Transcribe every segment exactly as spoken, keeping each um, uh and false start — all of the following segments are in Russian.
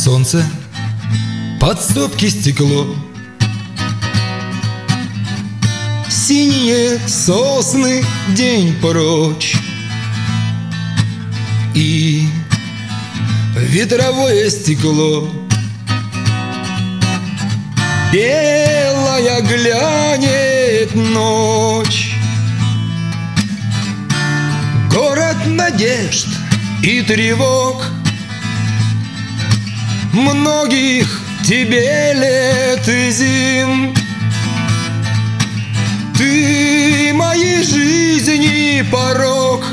Солнце, подсобки стекло, синие сосны день прочь, и ветровое стекло белая глянет ночь. Город надежд и тревог, многих тебе лет и зим. Ты моей жизни порог,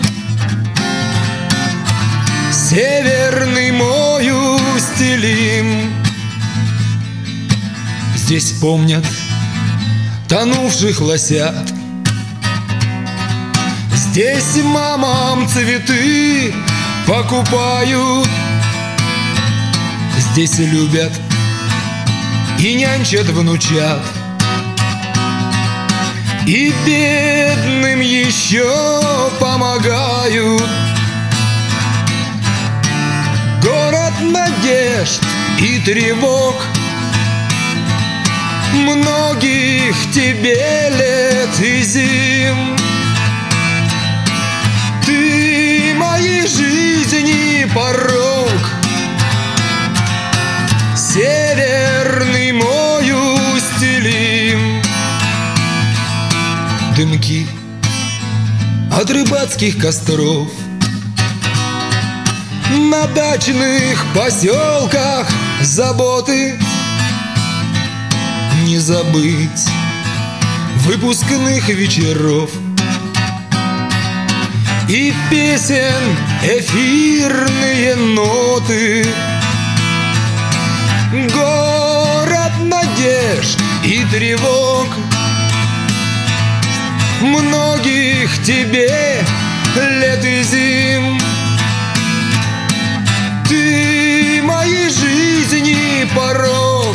северный мой устелим. Здесь помнят тонувших лосят, здесь мамам цветы покупают, здесь любят и нянчат внучат, и бедным еще помогают. Город надежд и тревог, многих тебе лет и зим. Ты моей жизни порог, северный мой устелим. Дымки от рыбацких костров, на дачных поселках заботы. Не забыть выпускных вечеров и песен эфирные ноты. Город надежд и тревог, многих тебе лет и зим. Ты моей жизни порог,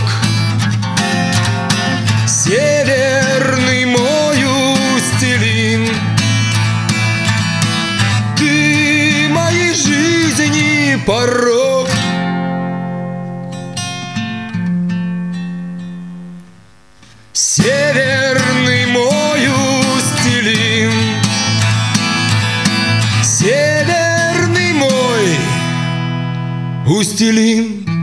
северный мой устелим. Ты моей жизни порог, северный мой устелим. Северный мой устелим.